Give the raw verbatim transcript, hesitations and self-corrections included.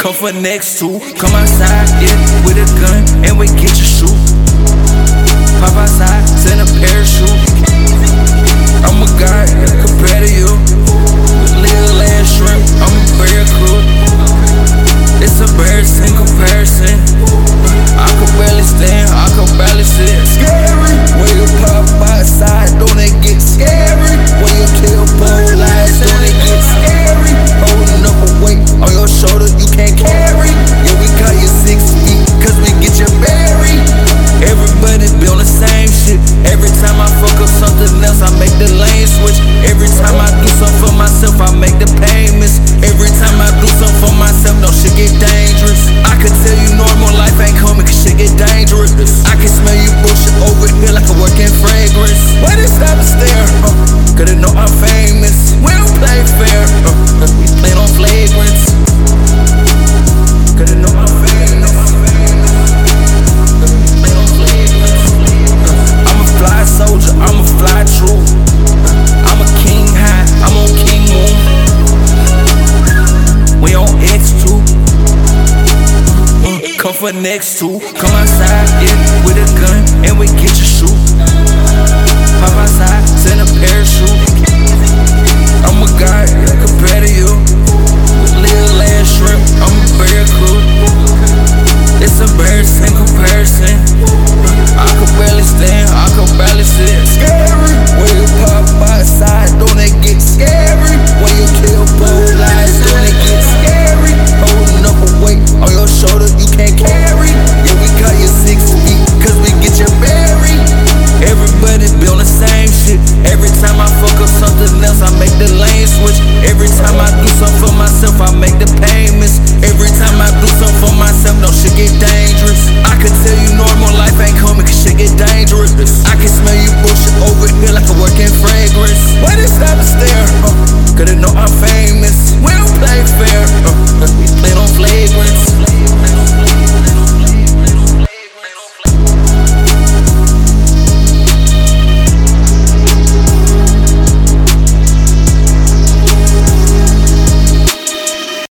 come for next to. Come outside, yeah, with a gun, and we get you shoot. Pop outside, send a parachute. I'm a god, yeah, compared to you. Little ass shrimp, I'm a barracuda. It's embarrassing comparison. I could barely stand, I could barely sit. Scary, when you pop outside, don't it get scary? When you kill both lies, don't it get scary? Holding up a weight on your shoulder you can't carry. Yeah, we call you six feet, cause we get you buried. Everybody be on the same shit. Every time I fuck up something else, I make the lane switch. Every time I do something for myself, I make the payments. Every time I do something for myself, no shit get dangerous. I can tell you normal life ain't coming, cause shit get dangerous. I can smell you bullshit over here like a working fragrance. Why they stop and stare? Uh, cause they know I'm famous. We don't play fair, uh, we play on flagrants. Cause they know I'm famous. I'm a fly soldier, I'm a fly true. I'm a king high, I'm on king moon. We on X two. Mm, come for next two. Come outside, yeah, with a gun, and we get you shoot.